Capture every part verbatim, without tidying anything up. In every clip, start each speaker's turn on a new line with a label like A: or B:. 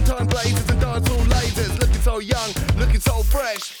A: Long-time blazers and dancehall lasers. Looking so young, looking so fresh.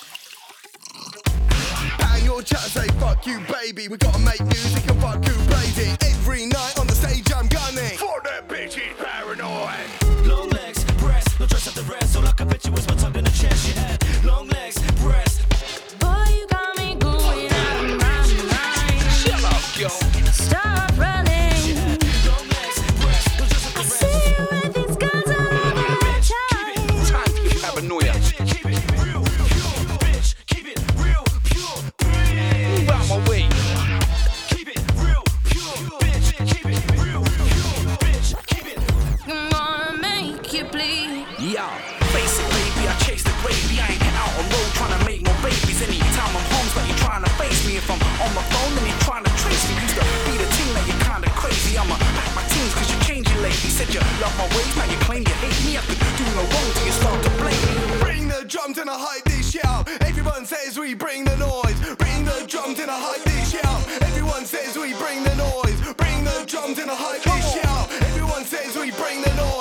A: Bang your chat, say fuck you baby. We gotta make music and fuck you blazing. Every night on the stage I'm gunning for that bitch, he's paranoid.
B: Long legs, breasts, no dress up the rest. All I can picture was my tongue in the chest. You had long legs, breasts.
C: Boy, you got me going out of my mind.
A: Shut up, yo.
C: Stop running.
B: You had long legs, breasts, no dress up the
C: I
B: rest.
C: see you with these guns all over my chest.
A: Time for your paranoia.
B: Keep it real, pure, bitch. Keep it real, pure, bitch.
A: Move out my way.
B: Keep it real, pure, bitch. Keep it real, pure, bitch. Keep it.
C: I'm gonna make you bleed.
B: Yeah, face it, baby. I chase the gravy. I ain't out on road trying to make more babies. Anytime I'm home, but you're trying to face me. If I'm on my phone, then you're trying to trace me. Used to be the team, now you're kinda crazy. I'ma pack my teams, cause you changed your lately. Said you love my ways, now you claim you hate me. After doing no wrong till you start to blame me.
A: Bring the drums and I hype this shit out. Everyone says we bring the noise. Bring the drums and I hype this shit out. Everyone says we bring the noise. Bring the drums and I hype this shit out. Everyone says we bring the noise.